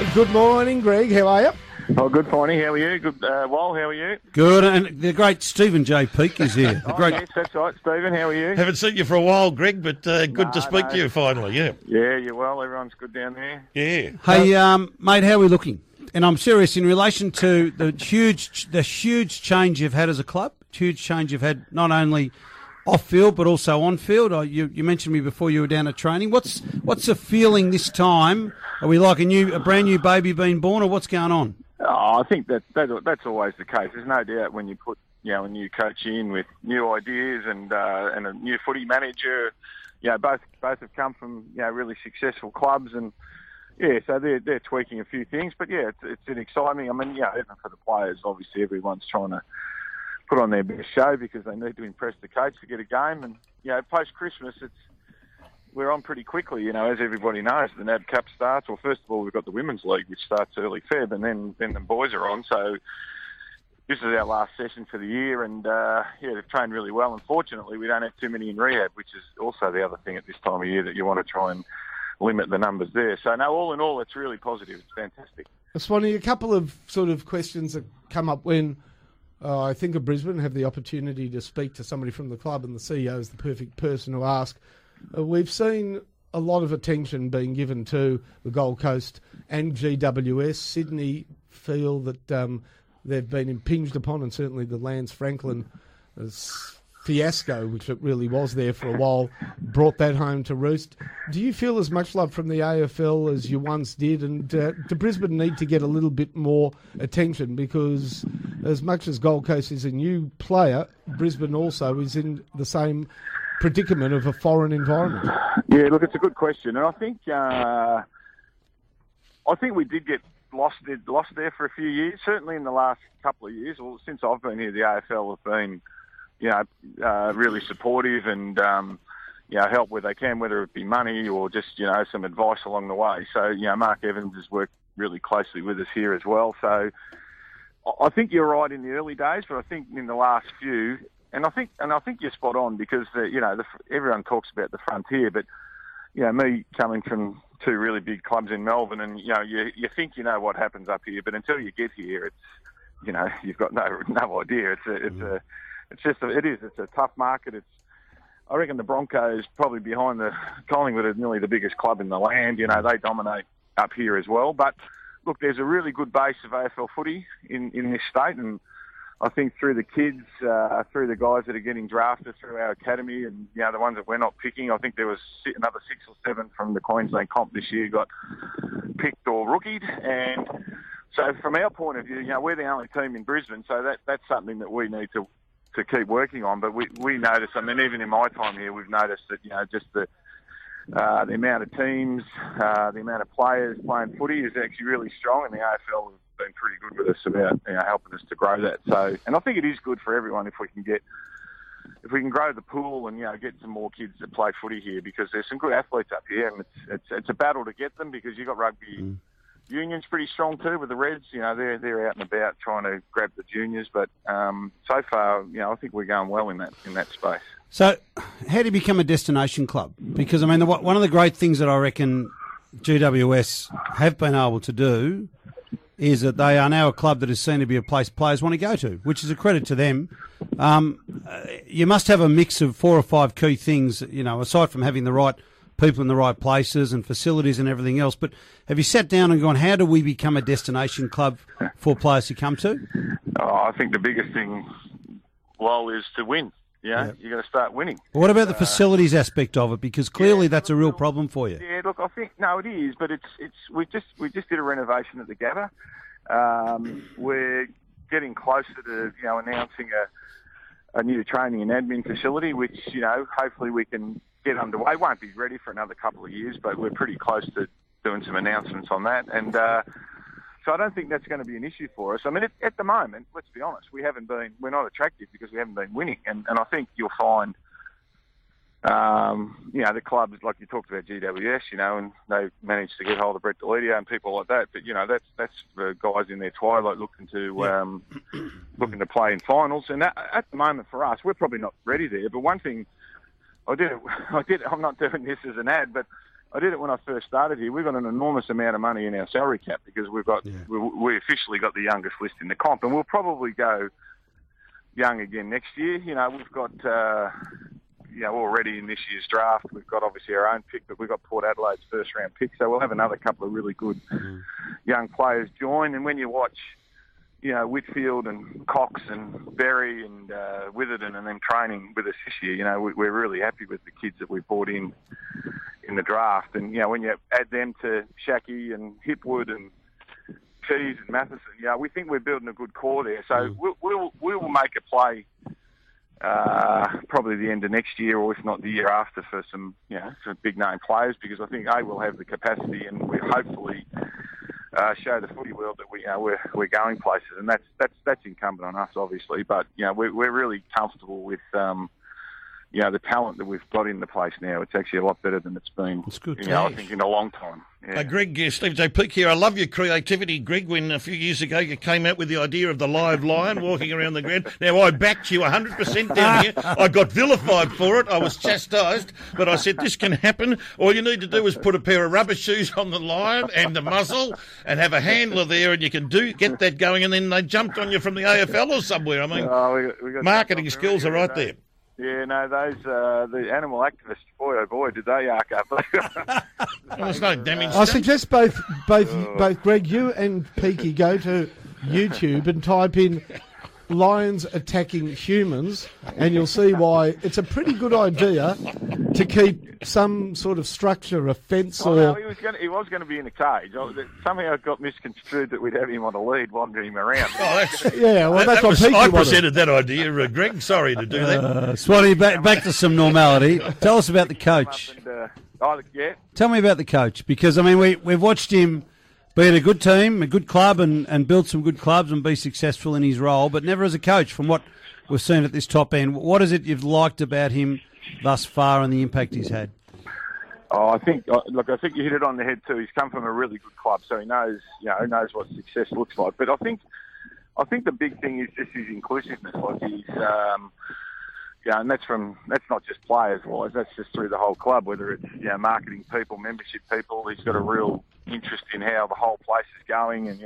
Good morning, Greg. How are you? Oh, good morning. How are you? Good, Wal, how are you? Good, and the great Stephen J. Peake is here. Yes, that's right, Stephen. How are you? Haven't seen you for a while, Greg, but good to speak to you finally, yeah. Yeah, you're well. Everyone's good down there. Yeah. Hey, mate, how are we looking? And I'm serious in relation to the huge change you've had as a club, huge change you've had not only off-field but also on-field. You mentioned me before you were down at training. What's the feeling this time? Are we like a brand new baby being born, or what's going on? Oh, I think that's always the case. There's no doubt when you put a new coach in with new ideas and a new footy manager. Both have come from really successful clubs, and so they're tweaking a few things. But it's an exciting. I mean, even for the players, obviously everyone's trying to put on their best show because they need to impress the coach to get a game. And post Christmas, we're on pretty quickly, as everybody knows. The NAB Cup starts. Well, first of all, we've got the Women's League, which starts early Feb, and then the boys are on. So this is our last session for the year, and they've trained really well. Unfortunately, we don't have too many in rehab, which is also the other thing at this time of year that you want to try and limit the numbers there. So, no, all in all, it's really positive. It's fantastic. Swanee, a couple of sort of questions that come up when I think of Brisbane, have the opportunity to speak to somebody from the club, and the CEO is the perfect person to ask. We've seen a lot of attention being given to the Gold Coast and GWS. Sydney feel that they've been impinged upon, and certainly the Lance Franklin fiasco, which it really was there for a while, brought that home to roost. Do you feel as much love from the AFL as you once did? And do Brisbane need to get a little bit more attention? Because as much as Gold Coast is a new player, Brisbane also is in the same predicament of a foreign environment. Yeah, look, it's a good question, and I think we did get lost there for a few years. Certainly in the last couple of years, well, since I've been here, the AFL have been, really supportive and help where they can, whether it be money or just some advice along the way. So Mark Evans has worked really closely with us here as well. So I think you're right in the early days, but I think in the last few. And I think you're spot on because everyone talks about the frontier, but me coming from two really big clubs in Melbourne, and you think you know what happens up here, but until you get here, it's you've got no idea. It's a tough market. I reckon the Broncos probably behind the Collingwood are nearly the biggest club in the land. They dominate up here as well. But look, there's a really good base of AFL footy in this state, and I think through the kids, through the guys that are getting drafted through our academy and, the ones that we're not picking, I think there was another 6 or 7 from the Queensland comp this year got picked or rookied. And so from our point of view, we're the only team in Brisbane, so that's something that we need to keep working on. But we notice, even in my time here, we've noticed that, just the amount of teams, the amount of players playing footy is actually really strong, and the AFL has been pretty good with us about helping us to grow that. So, and I think it is good for everyone if we can grow the pool and get some more kids that play footy here, because there's some good athletes up here, and it's a battle to get them because you've got rugby union's pretty strong too with the Reds. They're out and about trying to grab the juniors, but so far, I think we're going well in that space. So, how do you become a destination club? Because one of the great things that I reckon GWS have been able to do is that they are now a club that is seen to be a place players want to go to, which is a credit to them. You must have a mix of 4 or 5 key things, aside from having the right people in the right places and facilities and everything else. But have you sat down and gone, how do we become a destination club for players to come to? I think the biggest thing, is to win. You've got to start winning. What about the facilities aspect of it? Because clearly that's a real problem for you. Yeah, look, I think it is, but we just did a renovation at the Gabba. We're getting closer to announcing a new training and admin facility, which hopefully we can get underway. Won't be ready for another couple of years, but we're pretty close to doing some announcements on that. And so I don't think that's going to be an issue for us. At the moment, let's be honest, we're not attractive because we haven't been winning. And I think you'll find, the clubs, like you talked about GWS, and they managed to get hold of Brett Deledio and people like that. But, that's for guys in their twilight looking to play in finals. And at the moment for us, we're probably not ready there. But one thing I'm not doing this as an ad, but I did it when I first started here. We've got an enormous amount of money in our salary cap because we officially got the youngest list in the comp, and we'll probably go young again next year. You know, we've got, already in this year's draft, we've got obviously our own pick, but we've got Port Adelaide's first round pick, so we'll have another couple of really good young players join. And when you watch, Whitfield and Cox and Berry and Witherden and them training with us this year, we're really happy with the kids that we've brought in the draft. And, when you add them to Shackey and Hipwood and Keys and Matheson, we think we're building a good core there. So we'll make a play probably the end of next year, or if not the year after, for some big name players, because I think we'll have the capacity, and we hopefully show the footy world that we're going places, and that's incumbent on us, obviously. But we're really comfortable with the talent that we've got in the place now. It's actually a lot better than it's been. It's good. I think in a long time. Yeah. Greg, Steve J. Peak here. I love your creativity, Greg, when a few years ago you came out with the idea of the live lion walking around the ground. Now, I backed you 100% down here. I got vilified for it. I was chastised, but I said, this can happen. All you need to do is put a pair of rubber shoes on the lion and the muzzle and have a handler there, and you can get that going, and then they jumped on you from the AFL or somewhere. I mean, we got marketing skills are right there. Yeah, no, those the animal activists, boy oh boy, did they arc up. Well, there's no damage I done. suggest both Greg, you and Peaky go to YouTube and type in lions attacking humans, and you'll see why it's a pretty good idea to keep some sort of structure, a fence No, he was going to be in a cage. Somehow it got misconstrued that we'd have him on a lead wandering him around. that's what I Peaky presented that idea, Greg. Sorry to do that. Swanee, back to some normality. Tell us about the coach. Tell me about the coach, because, I mean, we've watched him be at a good team, a good club, and build some good clubs and be successful in his role, but never as a coach from what we've seen at this top end. What is it you've liked about him thus far and the impact he's had? I think you hit it on the head too. He's come from a really good club, so he knows what success looks like. But I think the big thing is just his inclusiveness. Like he's, and that's not just players wise. That's just through the whole club. Whether it's marketing people, membership people, he's got a real interest in how the whole place is going, and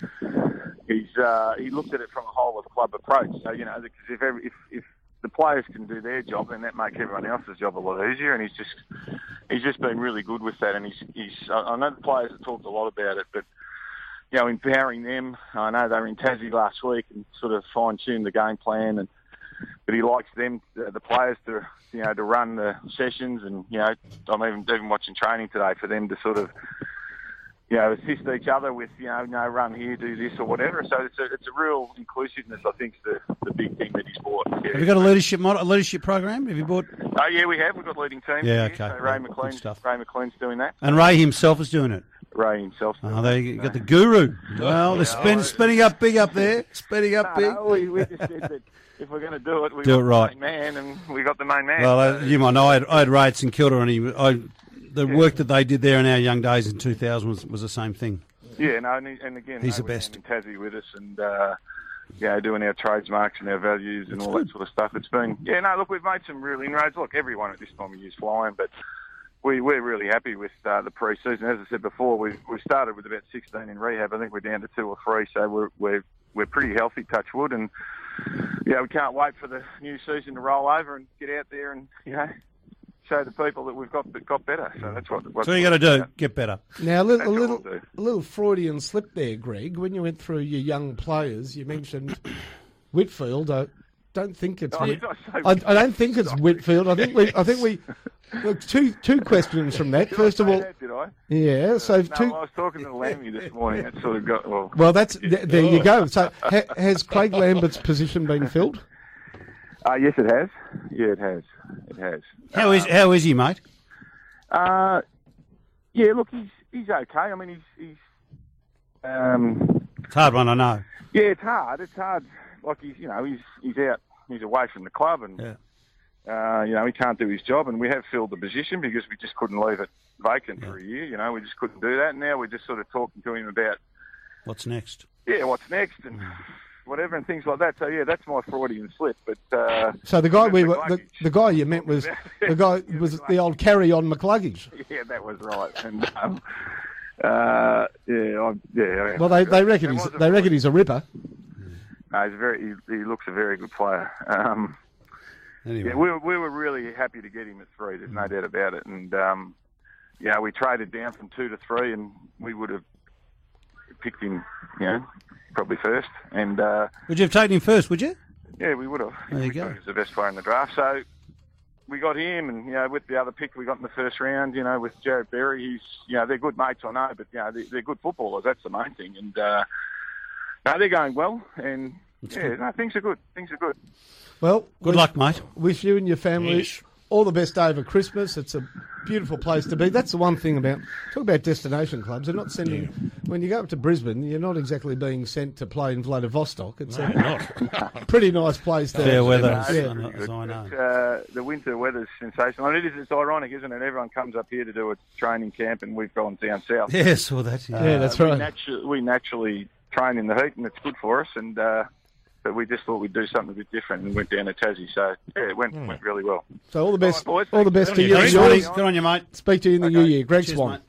he looked at it from a whole of club approach. So because if the players can do their job, then that makes everyone else's job a lot easier. And he's just been really good with that. And he's I know the players have talked a lot about it, but empowering them. I know they were in Tassie last week and sort of fine-tuned the game plan, but he likes them, the players, to run the sessions, and I'm even watching training today for them to sort of assist each other with run here, do this or whatever. So it's a real inclusiveness. I think is the big thing that he's brought. Yeah. Have you got a leadership program? Have you bought? Oh yeah, we have. We've got leading teams. Yeah, here. okay. So Ray McLean's doing that. And Ray himself is doing it. Ray himself. Oh, there you got the guru. Well, they're spinning up big up there. Spinning up big. We just said that if we're going to do it, we do it right. The main man, and we got the main man. Well, you might know I had Ray at St Kilda, and the work that they did there in our young days in 2000 was the same thing. Yeah, no, and again, he's the best. In Tassie with us, and doing our trades marks and our values and all that sort of stuff. It's been look, we've made some real inroads. Look, everyone at this time of year is flying, but we're really happy with the pre-season. As I said before, we started with about 16 in rehab. I think we're down to 2 or 3, so we're pretty healthy, touch wood, and we can't wait for the new season to roll over and get out there and show the people that we've got better. So that's what so you got to do, get better. Now, a little Freudian slip there, Greg. When you went through your young players, you mentioned Whitfield. I don't think it's. I don't think it's Whitfield. I think we. Look, two questions from that. First of all, did I? Yeah. So I was talking to Lammy this morning. It sort of got well. That's there. You go. So has Craig Lambert's position been filled? Yes, it has. Yeah, it has. It has. How is he, mate? Yeah, look, he's okay. I mean, he's it's a hard one, I know. Yeah, it's hard. It's hard. Like he's out. He's away from the club, and he can't do his job. And we have filled the position because we just couldn't leave it vacant for a year. We just couldn't do that. And now we're just sort of talking to him about what's next. Yeah, what's next, and whatever, and things like that. So yeah, that's my Freudian slip. But so the guy the the guy you meant was the guy was the old carry-on McCluggage. Yeah, that was right. And Well, they reckon he's a ripper. No, he looks a very good player. Anyway. Yeah, we were really happy to get him at 3. There's no doubt about it. And we traded down from 2 to 3, and we would have picked him, probably first. And Would you have taken him first? Would you? yeah, we would have. There you go. He was the best player in the draft. So we got him, and with the other pick we got in the first round, with Jared Berry, he's they're good mates, I know, but they're good footballers. That's the main thing. And they're going well, and things are good. Things are good. Well, Good luck, mate. Wish you and your family Yes. all the best over Christmas. It's a beautiful place to be. That's the one thing talk about destination clubs. They're not sending, when you go up to Brisbane, you're not exactly being sent to play in Vladivostok. It's a pretty nice place to Fair weather, Yeah. as I know. The winter weather's sensational. And it's ironic, isn't it? Everyone comes up here to do a training camp, and we've gone down south. Yeah, saw that. Yeah, that's right. We naturally train in the heat, and it's good for us. And but we just thought we'd do something a bit different, and went down to Tassie. So it went really well. So all the best, All right, boys. all the best to Thank you you. and Thanks, yours. mate. Good on you, mate. Speak to you in the new year. Greg Cheers, Swan. mate.